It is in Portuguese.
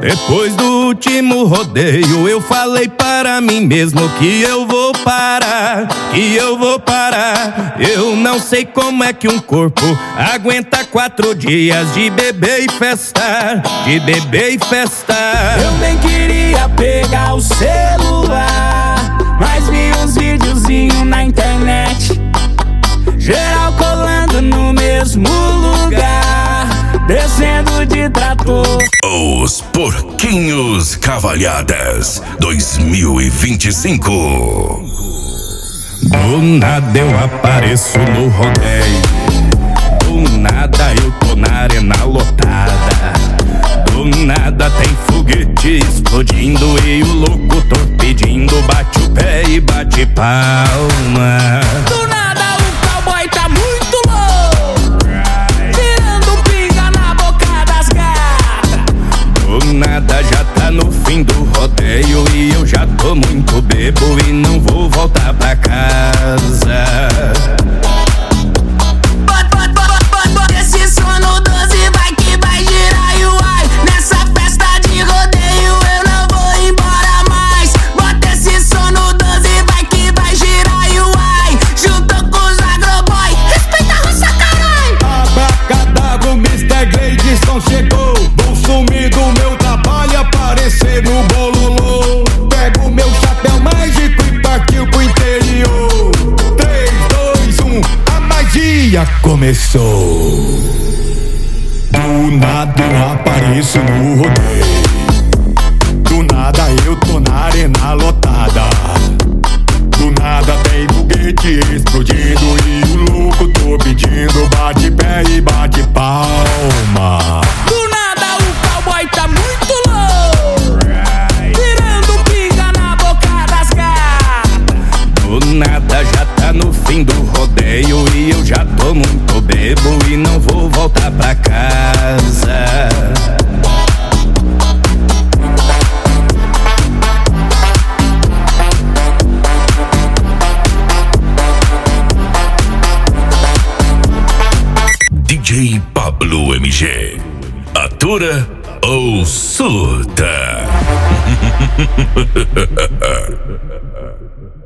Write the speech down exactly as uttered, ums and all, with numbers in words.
Depois do último rodeio eu falei para mim mesmo que eu vou parar, que eu vou parar. Eu não sei como é que um corpo aguenta quatro dias de beber e festar, de beber e festar. Eu nem queria pegar o celular, mas vi uns videozinhos na internet, geral colando no mesmo lugar, descendo de trator. Os Porquinhos Cavalhadas dois mil e vinte e cinco. Do nada eu apareço no rodeio, do nada eu tô na arena lotada, do nada tem foguete explodindo e o locutor pedindo bate o pé e bate palma. Do nada o cowboy tá muito louco, tirando pinga na boca das gatas. Do nada já tá no fim do rodeio e eu já tô muito bebo e não vou voltar pra casa. Esse sono doze vai que vai girar e uai, nessa festa de rodeio eu não vou embora mais. Bota esse sono doze vai que vai girar e uai, juntou com os agroboy, respeita a roça, carai. Abracadabra, o mister Gleidson chegou, vou sumir do meu trabalho e aparecer no bololô. Pego meu chapéu mágico e partiu pro interior. Três, dois, um, a magia começou. Do nada eu apareço no rodeio, do nada eu tô na arena lotada, do nada tem foguete explodindo e o louco tô pedindo bate pé e bate palma. Do nada o cowboy tá muito louco, tirando pinga na boca das gatas. Do nada já tá no fim do rodeio e eu já tô muito bebo e não vou voltar pra casa. D J Pablo M G. Atura ou surta?